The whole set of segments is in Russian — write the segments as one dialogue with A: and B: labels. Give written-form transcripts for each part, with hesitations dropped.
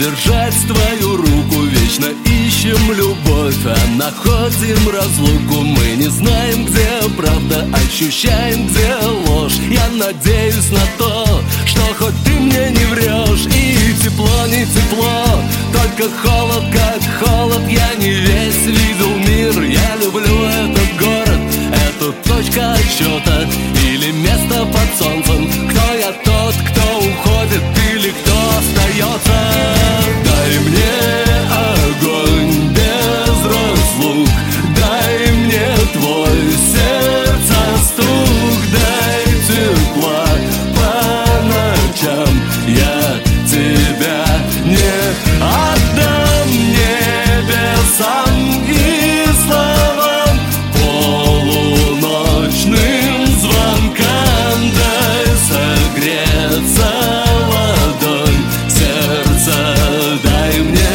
A: удержать твою руку. Вечно ищем любовь, а находим разлуку. Мы не знаем, где правда, ощущаем, где ложь. Я надеюсь на то, что хоть ты мне не врешь. И тепло, не тепло, только холод, как холод. Я не весь видел мир, я люблю этот город. Это точка отсчета или место под солнцем. Кто я тот, кто уходит или кто остается? Дай мне огонь без разлук, дай мне твой сердца стук, дай тепла по ночам. Я тебя не отдам небесам и словам, полуночным звонкам. Дай согреться ладонь сердца, дай мне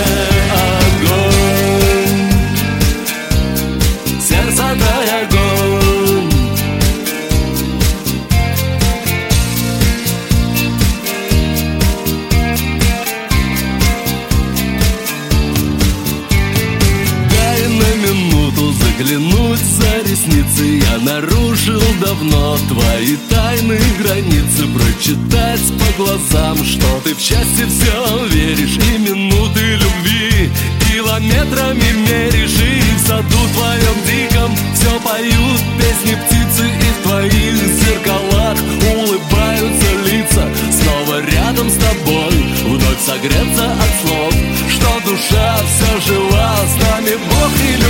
A: огонь. Сердце, дай огонь. Дай на минуту заглянуть за ресницы. Я нарушил давно твои тайны, границы. Прочитать по глазам, что ты в счастье все веришь. И минуты любви километрами меришь. И в саду твоем диком все поют песни птицы. И в твоих зеркалах улыбаются лица. Снова рядом с тобой, вновь согреться от слов, что душа все жила. С нами Бог или